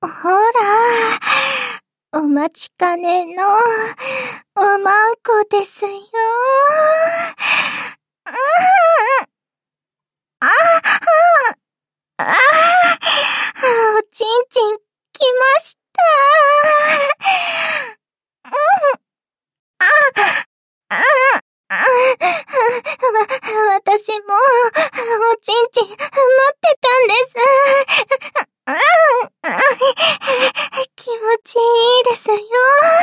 ほら、お待ちかねのおまんこですよ。おちんちん来ました。私もおちんちん待ってたんです。気持ちいいですよ。